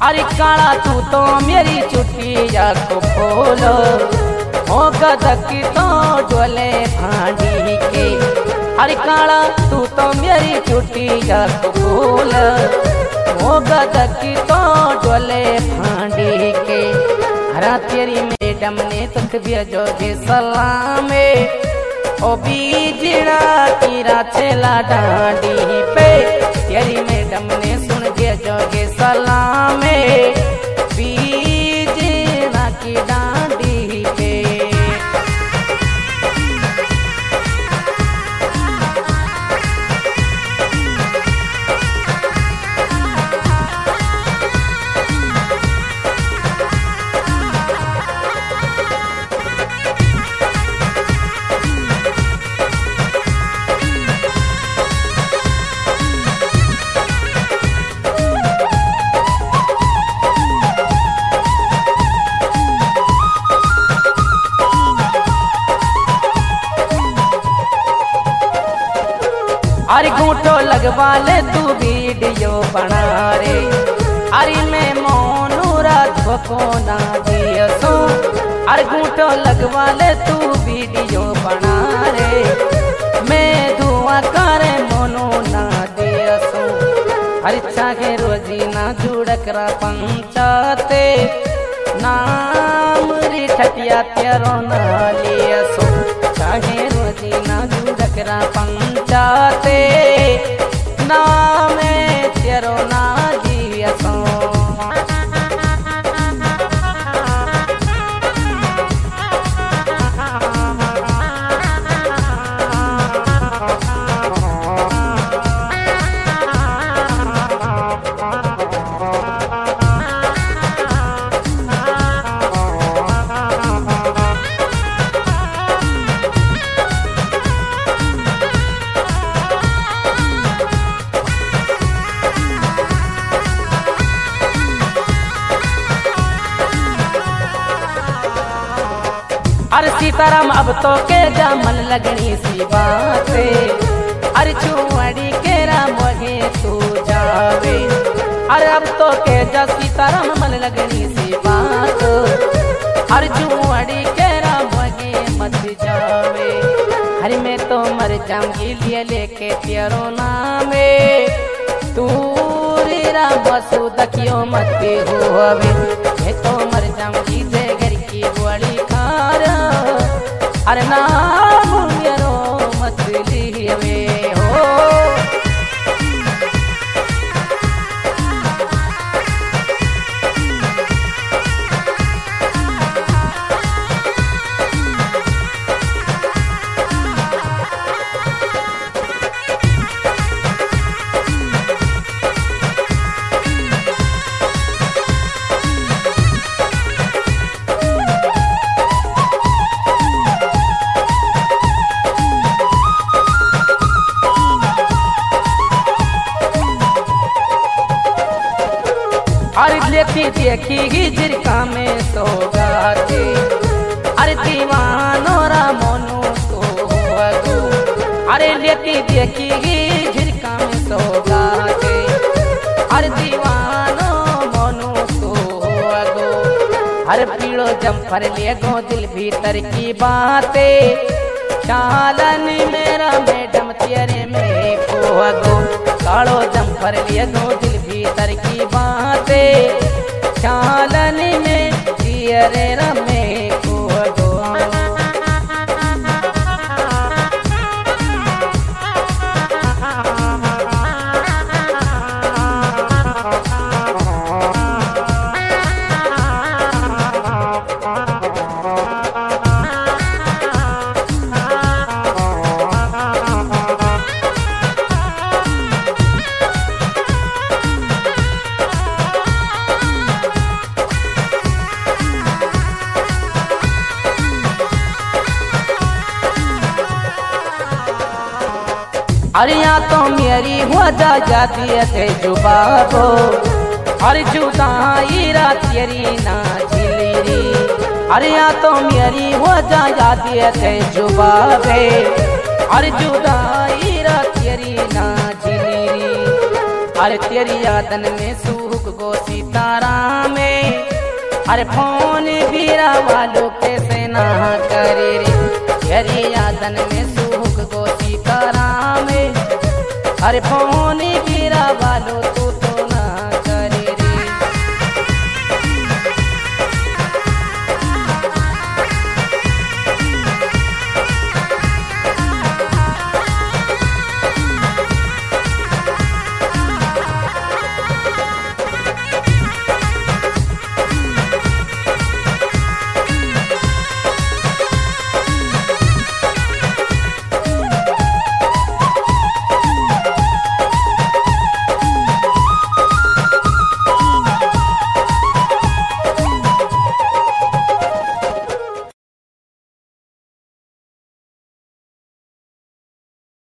अरे काला तू तो मेरी चुटिया को बोलो हो गदकी तो डोले भांडी के। अरे काला तू तो मेरी चुटिया को बोलो हो गदकी तो डोले भांडी के। हरा तेरी मैडम ने तुक भेजोगे सलामे ओ बीजना तीरा चला डांडी पे। तेरी मैडम ने सुन भेजोगे सलामे बीजना की डांडी पे। अरे घूंटो लगवा ले तू वीडियो बना रे। अरे मैं मोनूरा को ना दिया सो। अरे घूंटो लगवा ले तू वीडियो बना रे। मैं दुआ करे मोनू ना दिया सो। अरे चाहे रोजी ना जुड़करा पंचाते नाम री ठटिया तेरो ना लिया सो। चाहे रोजी ना जुड़करा पंचाते नाम तेरो ना दिया सो। अरे सीताराम अब तो के जामन लगनी सी बाते। अरे छुआड़ी के राम वगे तू जावे। अरे अब तो के जा सीताराम मन लगनी सी बात। अरे छुआड़ी के राम वगे मत जावे। अरे मैं तो मर जाऊंगी लिए लेके तेरो नामे तू रे राम बसु दखियो मत होवे। मैं तो मर जाऊंगी जे घर की बड़ी खार। अरे नाम मेरो मत लिये हो। अरे लेती देखी जिरका में सोगाते। अरे दीवानो रा मोनू तो गो। अरे लेती देखी जिरका में सोगाते। अरे दीवानो मोनू तो गो। अरे पीड़ो जम्फर ले गो दिल भीतर की बातें। चालन मेरा मैडम तेरे में खो गो। कालो जम्फर ले गो दिल भीतर की बातें। चालन में तेरे रमे खो गो। अरे यहाँ तो मेरी हो जाती है जुबाबो। अरे जुदाई रात तेरी ना झिली। अरे यहाँ तो मेरी हो जाती है जुबाबे। अरे जुदाई रात तेरी ना झिली। अरे तेरी यादन में सूख गो सीताराम अरे फोन भीरा वालों कैसे ना करे रे हरी यादन में सुख गो सीताराम अरे फोन भीरा वालों